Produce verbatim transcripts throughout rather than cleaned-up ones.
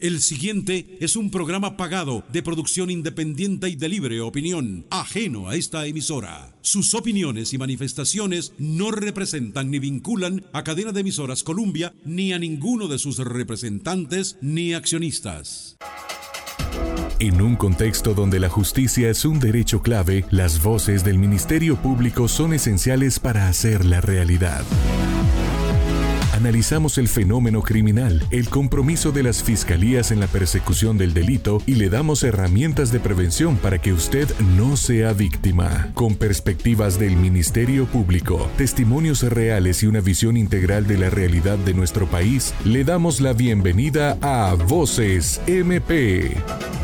El siguiente es un programa pagado de producción independiente y de libre opinión, ajeno a esta emisora. Sus opiniones y manifestaciones no representan ni vinculan a Cadena de Emisoras Columbia, ni a ninguno de sus representantes ni accionistas. En un contexto donde la justicia es un derecho clave, las voces del Ministerio Público son esenciales para hacerla realidad. Analizamos el fenómeno criminal, el compromiso de las fiscalías en la persecución del delito y le damos herramientas de prevención para que usted no sea víctima. Con perspectivas del Ministerio Público, testimonios reales y una visión integral de la realidad de nuestro país, le damos la bienvenida a Voces M P.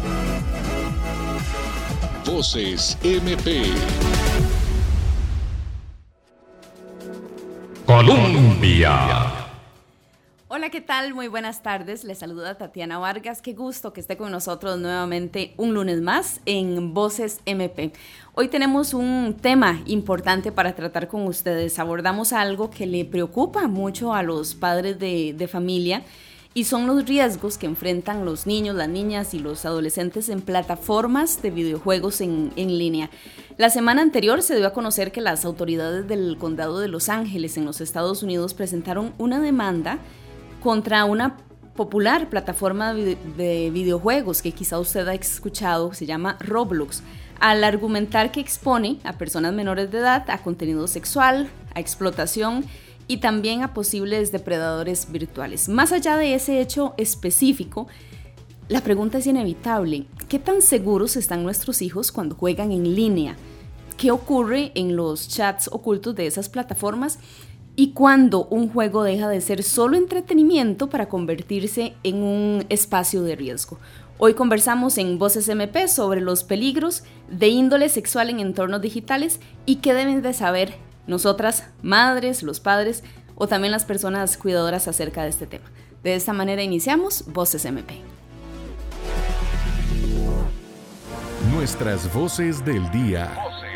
Voces M P. Colombia. Hola, ¿qué tal? Muy buenas tardes. Les saluda Tatiana Vargas. Qué gusto que esté con nosotros nuevamente un lunes más en Voces M P. Hoy tenemos un tema importante para tratar con ustedes. Abordamos algo que le preocupa mucho a los padres de, de familia y son los riesgos que enfrentan los niños, las niñas y los adolescentes en plataformas de videojuegos en, en línea. La semana anterior se dio a conocer que las autoridades del condado de Los Ángeles en los Estados Unidos presentaron una demanda contra una popular plataforma de videojuegos que quizá usted ha escuchado, se llama Roblox, al argumentar que expone a personas menores de edad a contenido sexual, a explotación y también a posibles depredadores virtuales. Más allá de ese hecho específico, la pregunta es inevitable. ¿Qué tan seguros están nuestros hijos cuando juegan en línea? ¿Qué ocurre en los chats ocultos de esas plataformas? ¿Y cuándo un juego deja de ser solo entretenimiento para convertirse en un espacio de riesgo? Hoy conversamos en Voces M P sobre los peligros de índole sexual en entornos digitales y qué deben de saber nosotras, madres, los padres o también las personas cuidadoras acerca de este tema. De esta manera iniciamos Voces M P. Nuestras voces del día.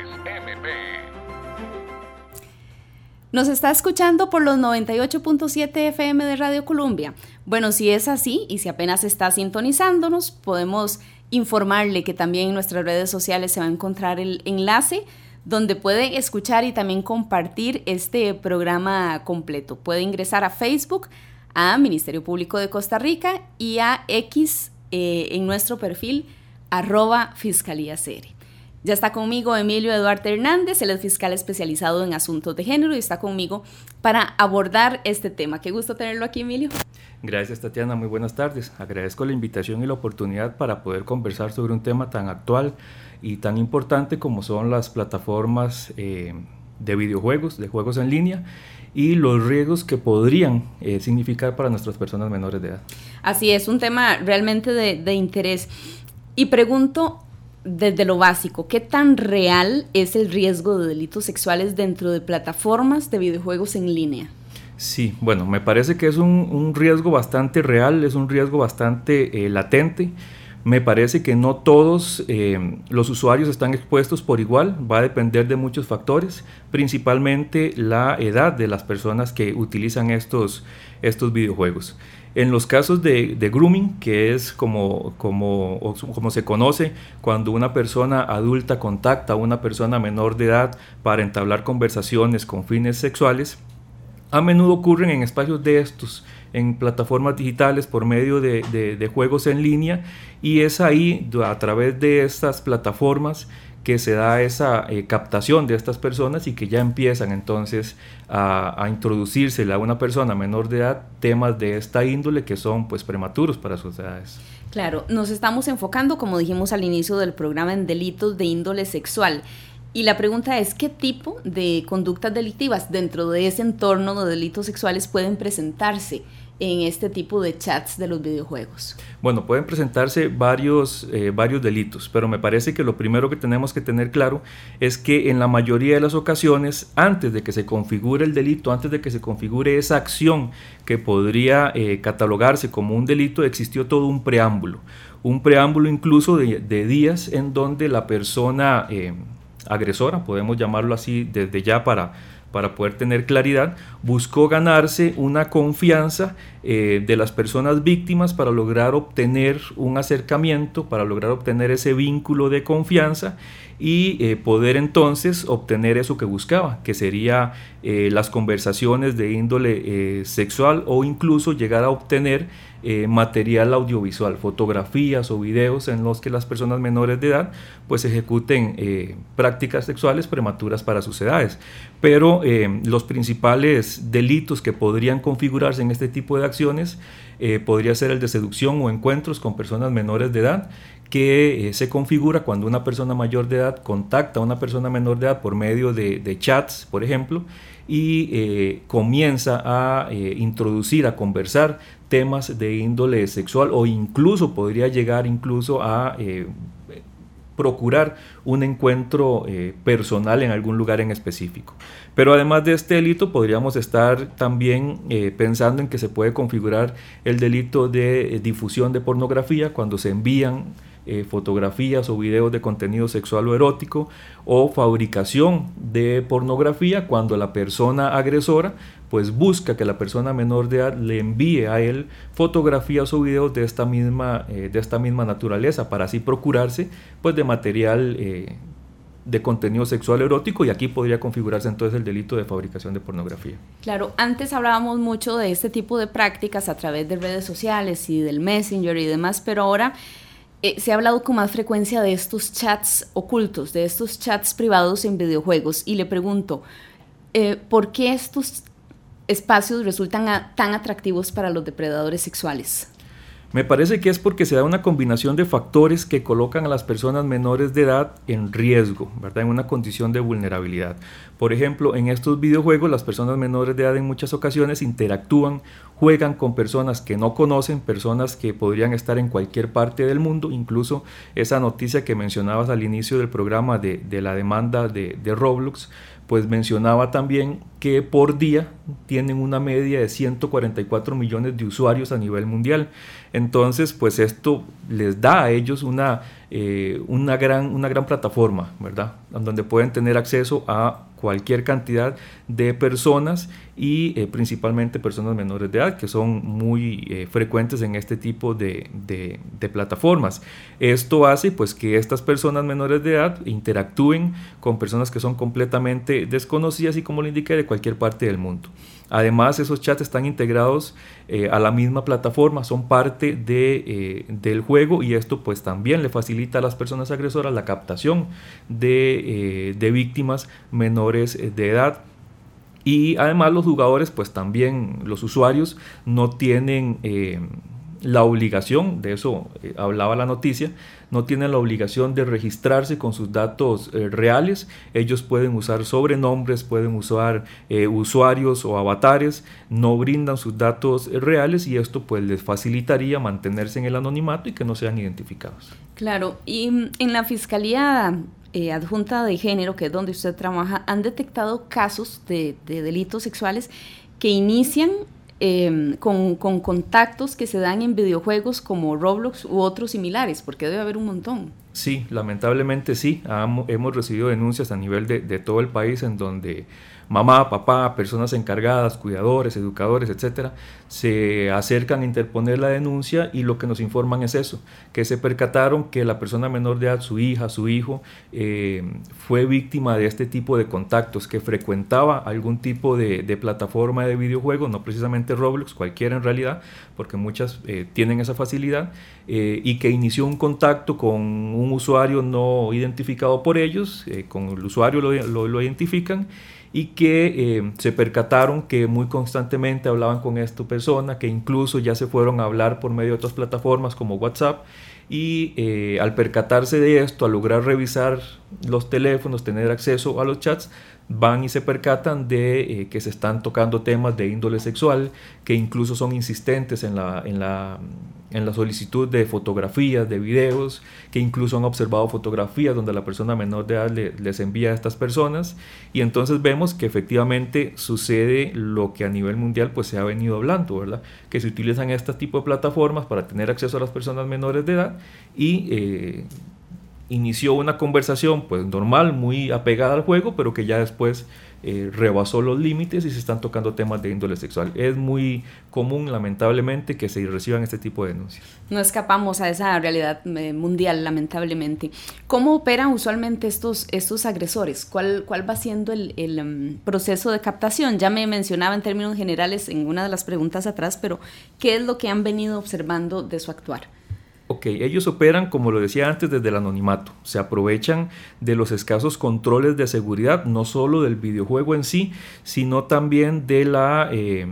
¿Nos está escuchando por los noventa y ocho punto siete F M de Radio Columbia? Bueno, si es así y si apenas está sintonizándonos, podemos informarle que también en nuestras redes sociales se va a encontrar el enlace donde puede escuchar y también compartir este programa completo. Puede ingresar a Facebook, a Ministerio Público de Costa Rica y a X eh, en nuestro perfil arroba Fiscalía C R. Ya está conmigo Emilio Eduardo Hernández, él es fiscal especializado en asuntos de género y está conmigo para abordar este tema. Qué gusto tenerlo aquí, Emilio. Gracias, Tatiana, muy buenas tardes. Agradezco la invitación y la oportunidad para poder conversar sobre un tema tan actual y tan importante como son las plataformas eh, de videojuegos, de juegos en línea y los riesgos que podrían eh, significar para nuestras personas menores de edad. Así es, un tema realmente de, de interés. Y pregunto, desde lo básico, ¿qué tan real es el riesgo de delitos sexuales dentro de plataformas de videojuegos en línea? Sí, bueno, me parece que es un, un riesgo bastante real, es un riesgo bastante eh, latente. Me parece que no todos eh, los usuarios están expuestos por igual, va a depender de muchos factores, principalmente la edad de las personas que utilizan estos, estos videojuegos. En los casos de, de grooming, que es como, como, como se conoce cuando una persona adulta contacta a una persona menor de edad para entablar conversaciones con fines sexuales, a menudo ocurren en espacios de estos, en plataformas digitales por medio de, de, de juegos en línea, y es ahí, a través de estas plataformas, que se da esa eh, captación de estas personas y que ya empiezan entonces a, a introducírsele a una persona menor de edad temas de esta índole que son pues prematuros para sus edades. Claro, nos estamos enfocando, como dijimos al inicio del programa, en delitos de índole sexual. Y la pregunta es, ¿qué tipo de conductas delictivas dentro de ese entorno de delitos sexuales pueden presentarse en este tipo de chats de los videojuegos? Bueno, pueden presentarse varios, eh, varios delitos, pero me parece que lo primero que tenemos que tener claro es que en la mayoría de las ocasiones, antes de que se configure el delito, antes de que se configure esa acción que podría eh, catalogarse como un delito, existió todo un preámbulo, un preámbulo incluso de, de días en donde la persona eh, agresora, podemos llamarlo así desde ya para para poder tener claridad, buscó ganarse una confianza eh, de las personas víctimas para lograr obtener un acercamiento, para lograr obtener ese vínculo de confianza y eh, poder entonces obtener eso que buscaba, que sería eh, las conversaciones de índole eh, sexual, o incluso llegar a obtener eh, material audiovisual, fotografías o videos en los que las personas menores de edad pues ejecuten eh, prácticas sexuales prematuras para sus edades. Pero eh, los principales delitos que podrían configurarse en este tipo de acciones eh, podría ser el de seducción o encuentros con personas menores de edad, que eh, se configura cuando una persona mayor de edad contacta a una persona menor de edad por medio de, de chats, por ejemplo, y eh, comienza a eh, introducir, a conversar temas de índole sexual, o incluso podría llegar incluso a eh, procurar un encuentro eh, personal en algún lugar en específico. Pero además de este delito podríamos estar también eh, pensando en que se puede configurar el delito de eh, difusión de pornografía, cuando se envían eh, fotografías o videos de contenido sexual o erótico, o fabricación de pornografía, cuando la persona agresora pues busca que la persona menor de edad le envíe a él fotografías o videos de esta misma, eh, de esta misma naturaleza, para así procurarse pues de material eh, de contenido sexual erótico, y aquí podría configurarse entonces el delito de fabricación de pornografía. Claro, antes hablábamos mucho de este tipo de prácticas a través de redes sociales y del Messenger y demás, pero ahora eh, se ha hablado con más frecuencia de estos chats ocultos, de estos chats privados en videojuegos, y le pregunto, eh, ¿por qué estos espacios resultan a, tan atractivos para los depredadores sexuales? Me parece que es porque se da una combinación de factores que colocan a las personas menores de edad en riesgo, ¿verdad? En una condición de vulnerabilidad. Por ejemplo, en estos videojuegos las personas menores de edad en muchas ocasiones interactúan, juegan con personas que no conocen, personas que podrían estar en cualquier parte del mundo. Incluso esa noticia que mencionabas al inicio del programa de, de la demanda de, de Roblox, pues mencionaba también que por día tienen una media de ciento cuarenta y cuatro millones de usuarios a nivel mundial. Entonces, pues esto les da a ellos una, eh, una, gran, una gran plataforma, ¿verdad? Donde pueden tener acceso a cualquier cantidad de personas, y eh, principalmente personas menores de edad, que son muy eh, frecuentes en este tipo de, de, de plataformas. Esto hace pues que estas personas menores de edad interactúen con personas que son completamente desconocidas, y como le indiqué, de cualquier parte del mundo. Además, esos chats están integrados eh, a la misma plataforma, son parte de, eh, del juego, y esto pues también le facilita a las personas agresoras la captación de, eh, de víctimas menores de edad. Y además los jugadores, pues también los usuarios no tienen eh, la obligación, de eso eh, hablaba la noticia, no tienen la obligación de registrarse con sus datos eh, reales. Ellos pueden usar sobrenombres, pueden usar eh, usuarios o avatares, no brindan sus datos eh, reales, y esto pues les facilitaría mantenerse en el anonimato y que no sean identificados. Claro, y en la Fiscalía eh, Adjunta de Género, que es donde usted trabaja, han detectado casos de, de delitos sexuales que inician Eh, con, con contactos que se dan en videojuegos como Roblox u otros similares, porque debe haber un montón. Sí, lamentablemente sí, Hamo, hemos recibido denuncias a nivel de, de todo el país, en donde mamá, papá, personas encargadas, cuidadores, educadores, etcétera, se acercan a interponer la denuncia, y lo que nos informan es eso, que se percataron que la persona menor de edad, su hija, su hijo, eh, fue víctima de este tipo de contactos, que frecuentaba algún tipo de, de plataforma de videojuego, no precisamente Roblox, cualquiera en realidad, porque muchas eh, tienen esa facilidad, eh, y que inició un contacto con un usuario no identificado por ellos, eh, con el usuario lo, lo, lo identifican, y que eh, se percataron que muy constantemente hablaban con esta persona, que incluso ya se fueron a hablar por medio de otras plataformas como WhatsApp, y eh, al percatarse de esto, al lograr revisar los teléfonos, tener acceso a los chats, van y se percatan de eh, que se están tocando temas de índole sexual, que incluso son insistentes en la, en la, en la solicitud de fotografías, de videos, que incluso han observado fotografías donde la persona menor de edad le, les envía a estas personas, y entonces vemos que efectivamente sucede lo que a nivel mundial pues se ha venido hablando, ¿verdad? Que se utilizan este tipo de plataformas para tener acceso a las personas menores de edad, y eh, inició una conversación pues normal, muy apegada al juego, pero que ya después eh, rebasó los límites y se están tocando temas de índole sexual. Es muy común, lamentablemente, que se reciban este tipo de denuncias. No escapamos a esa realidad eh, mundial, lamentablemente. ¿Cómo operan usualmente estos, estos agresores? ¿Cuál, cuál va siendo el, el um, proceso de captación? Ya me mencionaba en términos generales en una de las preguntas atrás, pero ¿qué es lo que han venido observando de su actuar? Ok, ellos operan, como lo decía antes, desde el anonimato. Se aprovechan de los escasos controles de seguridad, no solo del videojuego en sí, sino también de la, eh,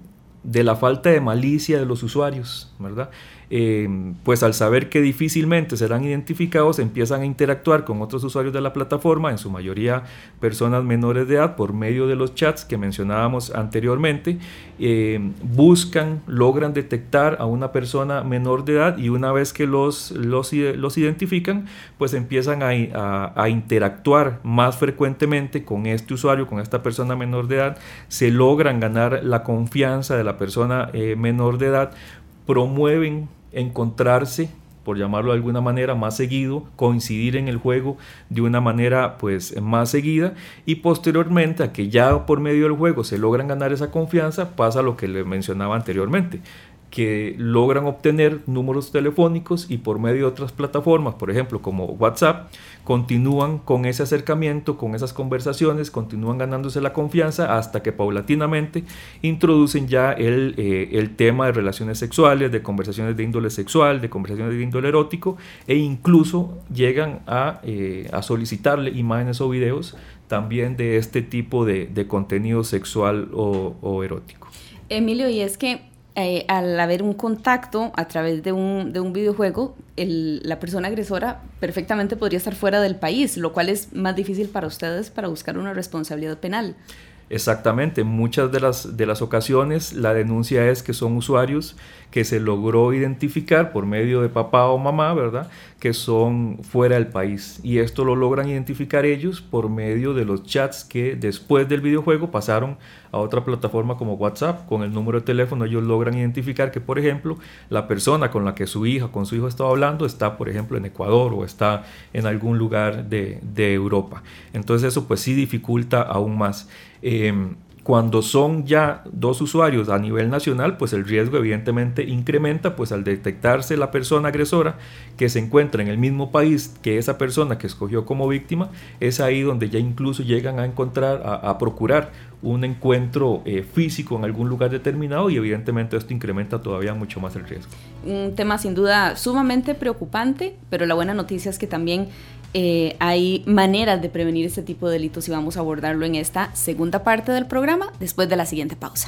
de la falta de malicia de los usuarios, ¿verdad? Eh, pues al saber que difícilmente serán identificados, empiezan a interactuar con otros usuarios de la plataforma, en su mayoría personas menores de edad, por medio de los chats que mencionábamos anteriormente. Eh, buscan, logran detectar a una persona menor de edad y una vez que los, los, los identifican, pues empiezan a, a, a interactuar más frecuentemente con este usuario, con esta persona menor de edad. Se logran ganar la confianza de la persona eh, menor de edad, promueven encontrarse, por llamarlo de alguna manera, más seguido, coincidir en el juego de una manera pues más seguida, y posteriormente a que ya por medio del juego se logran ganar esa confianza, pasa lo que les mencionaba anteriormente, que logran obtener números telefónicos y por medio de otras plataformas, por ejemplo como WhatsApp, continúan con ese acercamiento, con esas conversaciones, continúan ganándose la confianza hasta que paulatinamente introducen ya el, eh, el tema de relaciones sexuales, de conversaciones de índole sexual, de conversaciones de índole erótico, e incluso llegan a, eh, a solicitarle imágenes o videos también de este tipo de, de contenido sexual o, o erótico. Emilio, y es que Eh, al haber un contacto a través de un, de un videojuego, el, la persona agresora perfectamente podría estar fuera del país, lo cual es más difícil para ustedes para buscar una responsabilidad penal. Exactamente, muchas de las, de las ocasiones la denuncia es que son usuarios que se logró identificar por medio de papá o mamá, ¿verdad?, que son fuera del país, y esto lo logran identificar ellos por medio de los chats que después del videojuego pasaron a otra plataforma como WhatsApp. Con el número de teléfono ellos logran identificar que, por ejemplo, la persona con la que su hija, con su hijo estaba hablando está, por ejemplo, en Ecuador o está en algún lugar de, de Europa. Entonces eso pues sí dificulta aún más. Eh, Cuando son ya dos usuarios a nivel nacional, pues el riesgo evidentemente incrementa, pues al detectarse la persona agresora que se encuentra en el mismo país que esa persona que escogió como víctima, es ahí donde ya incluso llegan a encontrar, a, a procurar un encuentro eh, físico en algún lugar determinado, y evidentemente esto incrementa todavía mucho más el riesgo. Un tema sin duda sumamente preocupante, pero la buena noticia es que también Eh, hay maneras de prevenir este tipo de delitos y vamos a abordarlo en esta segunda parte del programa después de la siguiente pausa.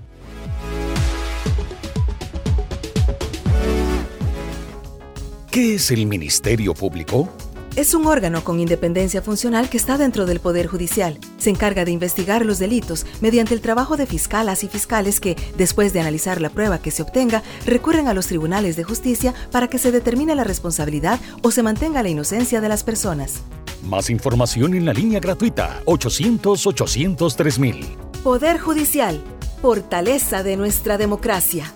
¿Qué es el Ministerio Público? Es un órgano con independencia funcional que está dentro del Poder Judicial. Se encarga de investigar los delitos mediante el trabajo de fiscalas y fiscales que, después de analizar la prueba que se obtenga, recurren a los tribunales de justicia para que se determine la responsabilidad o se mantenga la inocencia de las personas. Más información en la línea gratuita ochocientos, ochocientos, tres mil. Poder Judicial, fortaleza de nuestra democracia.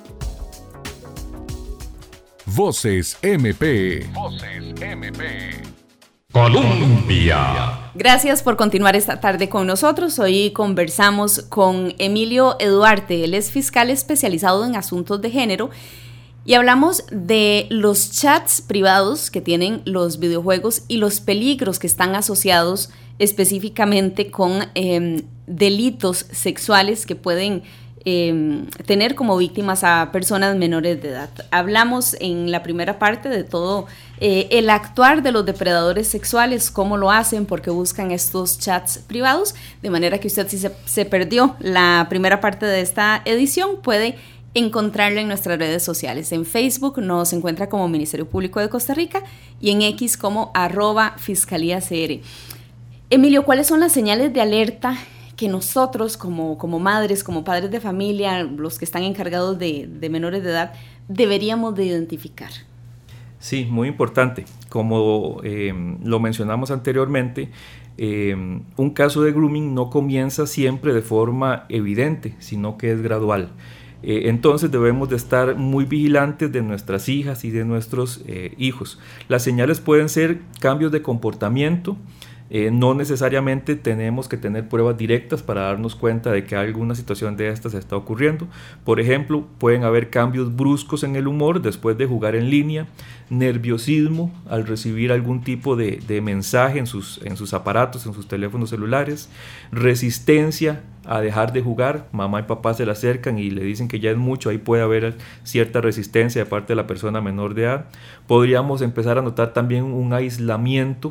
Voces M P. Voces M P. Colombia. Gracias por continuar esta tarde con nosotros. Hoy conversamos con Emilio Eduarte. Él es fiscal especializado en asuntos de género y hablamos de los chats privados que tienen los videojuegos y los peligros que están asociados específicamente con eh, delitos sexuales que pueden Eh, tener como víctimas a personas menores de edad. Hablamos en la primera parte de todo eh, el actuar de los depredadores sexuales, cómo lo hacen, por qué buscan estos chats privados, de manera que usted, si se, se perdió la primera parte de esta edición, puede encontrarlo en nuestras redes sociales. En Facebook nos encuentra como Ministerio Público de Costa Rica y en X como arroba Fiscalía C R. Emilio, ¿cuáles son las señales de alerta que nosotros como, como madres, como padres de familia, los que están encargados de, de menores de edad, deberíamos de identificar? Sí, muy importante. Como eh, lo mencionamos anteriormente, eh, un caso de grooming no comienza siempre de forma evidente, sino que es gradual. Eh, entonces debemos de estar muy vigilantes de nuestras hijas y de nuestros eh, hijos. Las señales pueden ser cambios de comportamiento. Eh, no necesariamente tenemos que tener pruebas directas para darnos cuenta de que alguna situación de estas está ocurriendo. Por ejemplo, pueden haber cambios bruscos en el humor después de jugar en línea, nerviosismo al recibir algún tipo de, de mensaje en sus, en sus aparatos, en sus teléfonos celulares, resistencia a dejar de jugar. Mamá y papá se le acercan y le dicen que ya es mucho, ahí puede haber cierta resistencia de parte de la persona menor de edad. Podríamos empezar a notar también un aislamiento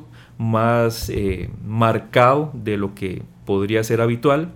más eh, marcado de lo que podría ser habitual.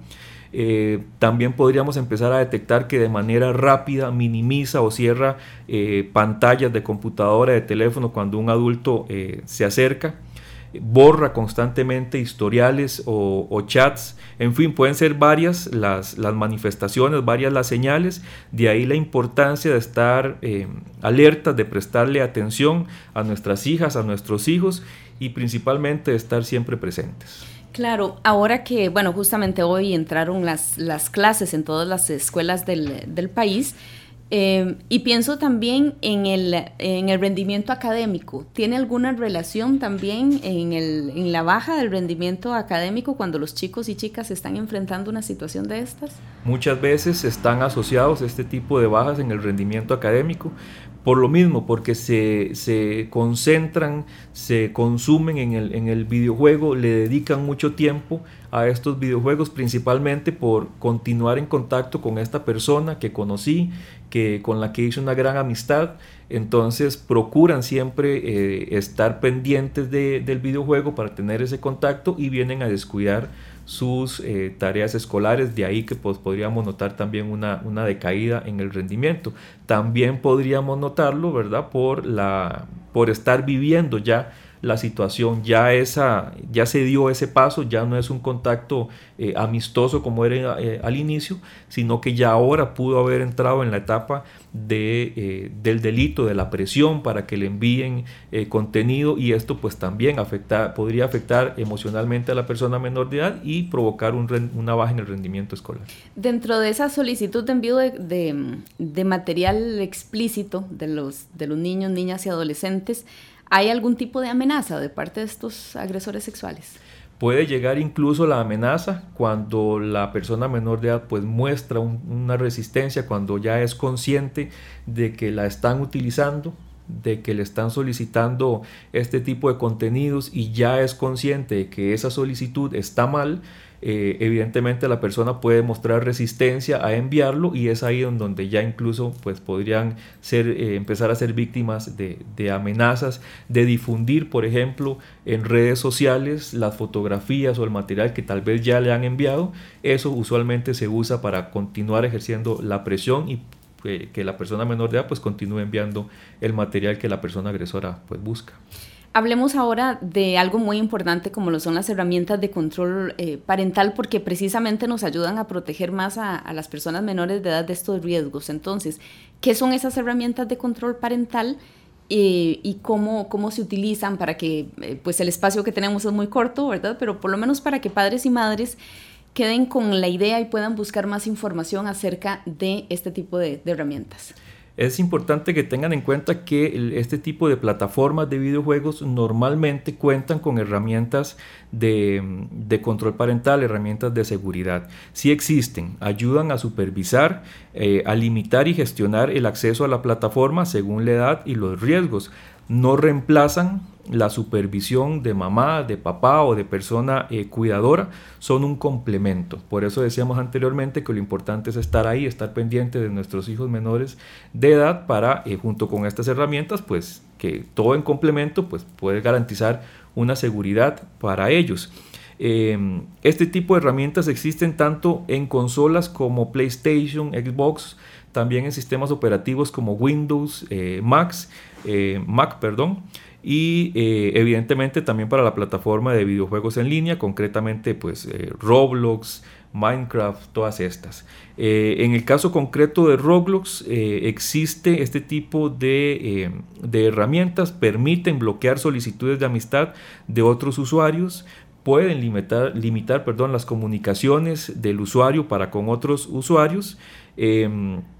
Eh, también podríamos empezar a detectar que de manera rápida minimiza o cierra eh, pantallas de computadora, de teléfono cuando un adulto eh, se acerca, borra constantemente historiales o, o chats. En fin, pueden ser varias las, las manifestaciones, varias las señales. De ahí la importancia de estar eh, alertas, de prestarle atención a nuestras hijas, a nuestros hijos, y principalmente de estar siempre presentes. Claro, ahora que, bueno, justamente hoy entraron las, las clases en todas las escuelas del, del país, eh, y pienso también en el, en el rendimiento académico. ¿Tiene alguna relación también en, el, en la baja del rendimiento académico cuando los chicos y chicas están enfrentando una situación de estas? Muchas veces están asociados este tipo de bajas en el rendimiento académico. Por lo mismo, porque se, se concentran, se consumen en el, en el videojuego, le dedican mucho tiempo a estos videojuegos, principalmente por continuar en contacto con esta persona que conocí, que, con la que hice una gran amistad. Entonces procuran siempre eh, estar pendientes de, del videojuego para tener ese contacto y vienen a descuidar sus eh, tareas escolares. De ahí que pues, podríamos notar también una, una decaída en el rendimiento. También podríamos notarlo, ¿verdad? Por, la, por estar viviendo ya la situación, ya, esa, ya se dio ese paso, ya no es un contacto eh, amistoso como era eh, al inicio, sino que ya ahora pudo haber entrado en la etapa de, eh, del delito, de la presión para que le envíen eh, contenido, y esto pues también afecta, podría afectar emocionalmente a la persona menor de edad y provocar un, una baja en el rendimiento escolar. Dentro de esa solicitud de envío de, de, de material explícito de los, de los niños, niñas y adolescentes, ¿hay algún tipo de amenaza de parte de estos agresores sexuales? Puede llegar incluso la amenaza cuando la persona menor de edad pues muestra un, una resistencia, cuando ya es consciente de que la están utilizando, de que le están solicitando este tipo de contenidos y ya es consciente de que esa solicitud está mal. Eh, evidentemente la persona puede mostrar resistencia a enviarlo, y es ahí en donde ya incluso pues podrían ser, eh, empezar a ser víctimas de, de amenazas, de difundir por ejemplo en redes sociales las fotografías o el material que tal vez ya le han enviado. Eso usualmente se usa para continuar ejerciendo la presión y eh, que la persona menor de edad pues continúe enviando el material que la persona agresora pues busca. Hablemos ahora de algo muy importante como lo son las herramientas de control eh, parental, porque precisamente nos ayudan a proteger más a, a las personas menores de edad de estos riesgos. Entonces, ¿qué son esas herramientas de control parental eh, y cómo, cómo se utilizan para que, eh, pues el espacio que tenemos es muy corto, ¿verdad? Pero por lo menos para que padres y madres queden con la idea y puedan buscar más información acerca de este tipo de, de herramientas. Es importante que tengan en cuenta que este tipo de plataformas de videojuegos normalmente cuentan con herramientas de, de control parental, herramientas de seguridad. Sí existen, ayudan a supervisar, eh, a limitar y gestionar el acceso a la plataforma según la edad y los riesgos. No reemplazan la supervisión de mamá, de papá o de persona eh, cuidadora, son un complemento. Por eso decíamos anteriormente que lo importante es estar ahí, estar pendiente de nuestros hijos menores de edad para, eh, junto con estas herramientas, pues que todo en complemento pues puede garantizar una seguridad para ellos. Eh, este tipo de herramientas existen tanto en consolas como PlayStation, Xbox, también en sistemas operativos como Windows, eh, Macs, eh, Mac, perdón, y eh, evidentemente también para la plataforma de videojuegos en línea, concretamente pues eh, Roblox, Minecraft, todas estas. Eh, en el caso concreto de Roblox eh, existe este tipo de, eh, de herramientas, permiten bloquear solicitudes de amistad de otros usuarios, pueden limitar, limitar perdón, las comunicaciones del usuario para con otros usuarios. Eh,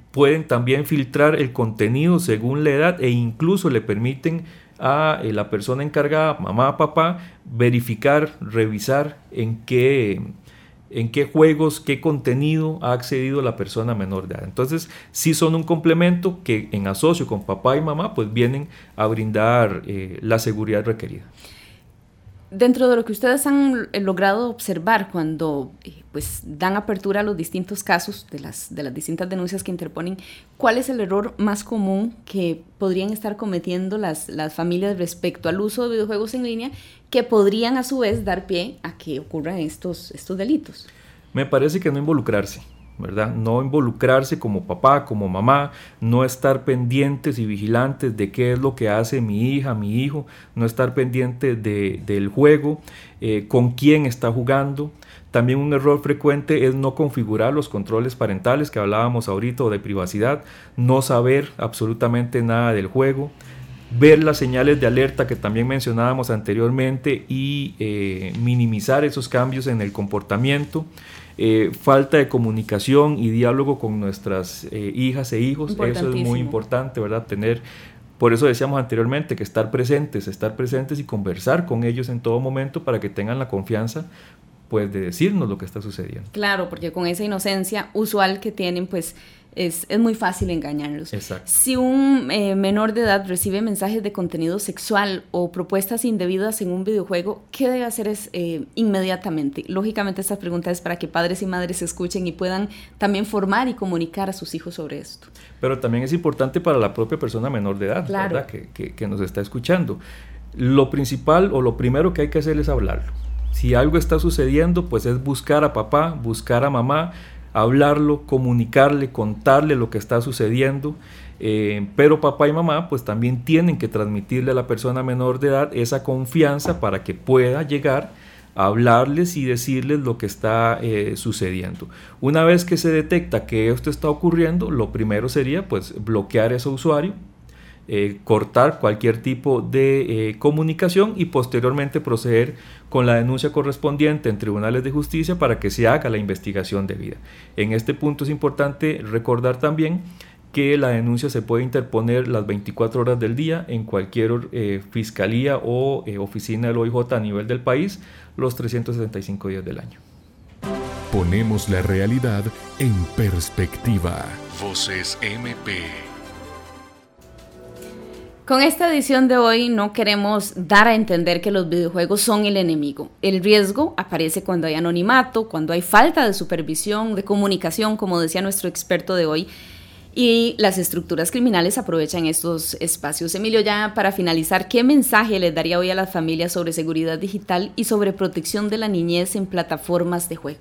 pueden también filtrar el contenido según la edad e incluso le permiten a eh, la persona encargada, mamá, papá, verificar, revisar en qué, en qué juegos, qué contenido ha accedido la persona menor de edad. Entonces, sí son un complemento que en asocio con papá y mamá, pues vienen a brindar eh, la seguridad requerida. Dentro de lo que ustedes han logrado observar cuando eh, pues, dan apertura a los distintos casos de las, de las distintas denuncias que interponen, ¿cuál es el error más común que podrían estar cometiendo las, las familias respecto al uso de videojuegos en línea que podrían a su vez dar pie a que ocurran estos, estos delitos? Me parece que no involucrarse, ¿verdad? No involucrarse como papá, como mamá, no estar pendientes y vigilantes de qué es lo que hace mi hija, mi hijo, no estar pendientes de, del juego, eh, con quién está jugando. También un error frecuente es no configurar los controles parentales que hablábamos ahorita o de privacidad, no saber absolutamente nada del juego, ver las señales de alerta que también mencionábamos anteriormente y eh, minimizar esos cambios en el comportamiento. Eh, falta de comunicación y diálogo con nuestras eh, hijas e hijos, eso es muy importante, ¿verdad? Tener, por eso decíamos anteriormente que estar presentes, estar presentes y conversar con ellos en todo momento para que tengan la confianza, pues, de decirnos lo que está sucediendo. Claro, porque con esa inocencia usual que tienen, pues, es, es muy fácil engañarlos. Exacto. Si un eh, menor de edad recibe mensajes de contenido sexual o propuestas indebidas en un videojuego, ¿qué debe hacer es, eh, inmediatamente? Lógicamente esta pregunta es para que padres y madres escuchen y puedan también formar y comunicar a sus hijos sobre esto. Pero también es importante para la propia persona menor de edad, claro, ¿verdad? Que, que, que nos está escuchando. Lo principal o lo primero que hay que hacer es hablarlo. Si algo está sucediendo, pues es buscar a papá, buscar a mamá, hablarlo, comunicarle, contarle lo que está sucediendo, eh, pero papá y mamá pues también tienen que transmitirle a la persona menor de edad esa confianza para que pueda llegar a hablarles y decirles lo que está eh, sucediendo. Una vez que se detecta que esto está ocurriendo, lo primero sería pues bloquear a ese usuario, Eh, cortar cualquier tipo de eh, comunicación y posteriormente proceder con la denuncia correspondiente en tribunales de justicia para que se haga la investigación debida. En este punto es importante recordar también que la denuncia se puede interponer las veinticuatro horas del día en cualquier eh, fiscalía o eh, oficina del O I J a nivel del país los trescientos sesenta y cinco días del año. Ponemos la realidad en perspectiva. Voces M P. Con esta edición de hoy no queremos dar a entender que los videojuegos son el enemigo. El riesgo aparece cuando hay anonimato, cuando hay falta de supervisión, de comunicación, como decía nuestro experto de hoy, y las estructuras criminales aprovechan estos espacios. Emilio, ya para finalizar, ¿qué mensaje les daría hoy a las familias sobre seguridad digital y sobre protección de la niñez en plataformas de juego?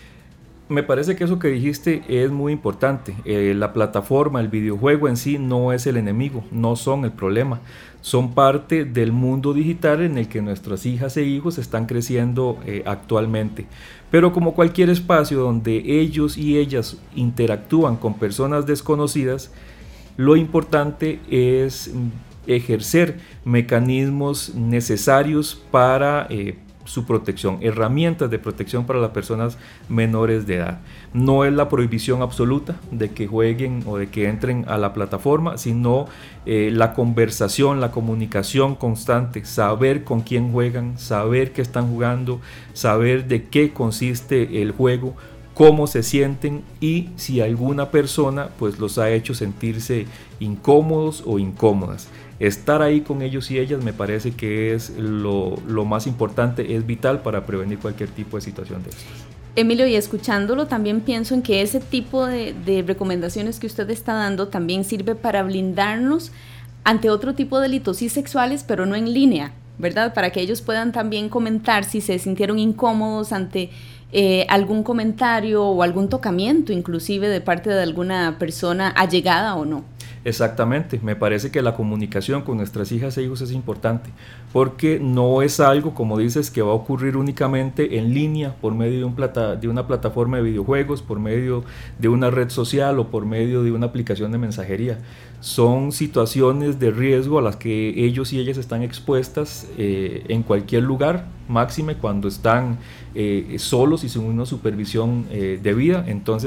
Me parece que eso que dijiste es muy importante. Eh, la plataforma, el videojuego en sí no es el enemigo, no son el problema. Son parte del mundo digital en el que nuestras hijas e hijos están creciendo eh, actualmente. Pero como cualquier espacio donde ellos y ellas interactúan con personas desconocidas, lo importante es ejercer mecanismos necesarios para eh, su protección, herramientas de protección para las personas menores de edad. No es la prohibición absoluta de que jueguen o de que entren a la plataforma, sino eh, la conversación, la comunicación constante, saber con quién juegan, saber qué están jugando, saber de qué consiste el juego, cómo se sienten y si alguna persona pues los ha hecho sentirse incómodos o incómodas. Estar ahí con ellos y ellas me parece que es lo, lo más importante, es vital para prevenir cualquier tipo de situación de estas. Emilio, y escuchándolo también pienso en que ese tipo de, de recomendaciones que usted está dando también sirve para blindarnos ante otro tipo de delitos, sí sexuales, pero no en línea, ¿verdad? Para que ellos puedan también comentar si se sintieron incómodos ante eh, algún comentario o algún tocamiento, inclusive de parte de alguna persona allegada o no. Exactamente, me parece que la comunicación con nuestras hijas e hijos es importante, porque no es algo, como dices, que va a ocurrir únicamente en línea por medio de, un plata, de una plataforma de videojuegos, por medio de una red social o por medio de una aplicación de mensajería. Son situaciones de riesgo a las que ellos y ellas están expuestas eh, en cualquier lugar, máxime cuando están eh, solos y sin una supervisión eh, debida. Entonces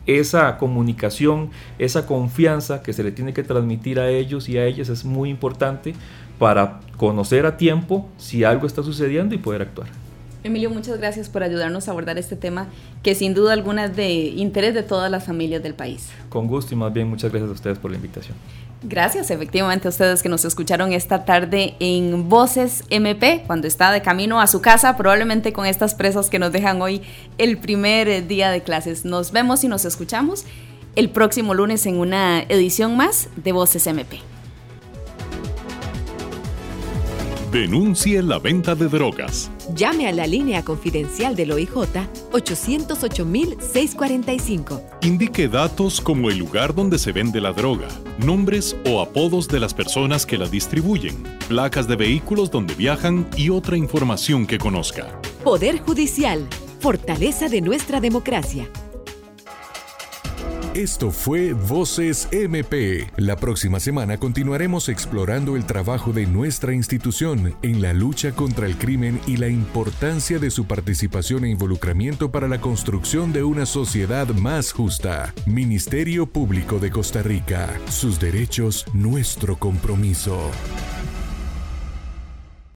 esa comunicación, esa confianza que se le tiene que transmitir a ellos y a ellas es muy importante para conocer a tiempo si algo está sucediendo y poder actuar. Emilio, muchas gracias por ayudarnos a abordar este tema que sin duda alguna es de interés de todas las familias del país. Con gusto, y más bien muchas gracias a ustedes por la invitación. Gracias efectivamente a ustedes que nos escucharon esta tarde en Voces M P, cuando está de camino a su casa, probablemente con estas presas que nos dejan hoy el primer día de clases. Nos vemos y nos escuchamos el próximo lunes en una edición más de Voces M P. Denuncie la venta de drogas. Llame a la línea confidencial del O I J ochocientos ocho mil seiscientos cuarenta y cinco. Indique datos como el lugar donde se vende la droga, nombres o apodos de las personas que la distribuyen, placas de vehículos donde viajan y otra información que conozca. Poder Judicial, fortaleza de nuestra democracia. Esto fue Voces M P. La próxima semana continuaremos explorando el trabajo de nuestra institución en la lucha contra el crimen y la importancia de su participación e involucramiento para la construcción de una sociedad más justa. Ministerio Público de Costa Rica. Sus derechos, nuestro compromiso.